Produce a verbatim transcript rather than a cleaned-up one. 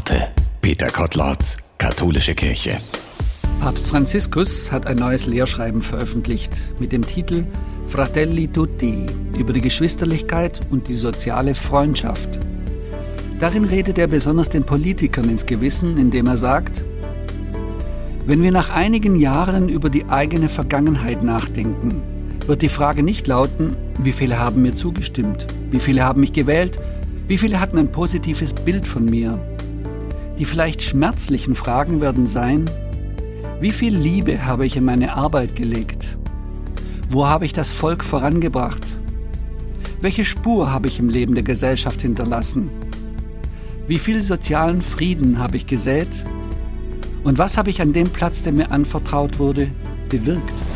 Worte. Peter Kotlarz, Katholische Kirche. Papst Franziskus hat ein neues Lehrschreiben veröffentlicht mit dem Titel Fratelli Tutti über die Geschwisterlichkeit und die soziale Freundschaft. Darin redet er besonders den Politikern ins Gewissen, indem er sagt: Wenn wir nach einigen Jahren über die eigene Vergangenheit nachdenken, wird die Frage nicht lauten, wie viele haben mir zugestimmt, wie viele haben mich gewählt, wie viele hatten ein positives Bild von mir. Die vielleicht schmerzlichen Fragen werden sein: Wie viel Liebe habe ich in meine Arbeit gelegt? Wo habe ich das Volk vorangebracht? Welche Spur habe ich im Leben der Gesellschaft hinterlassen? Wie viel sozialen Frieden habe ich gesät? Und was habe ich an dem Platz, der mir anvertraut wurde, bewirkt?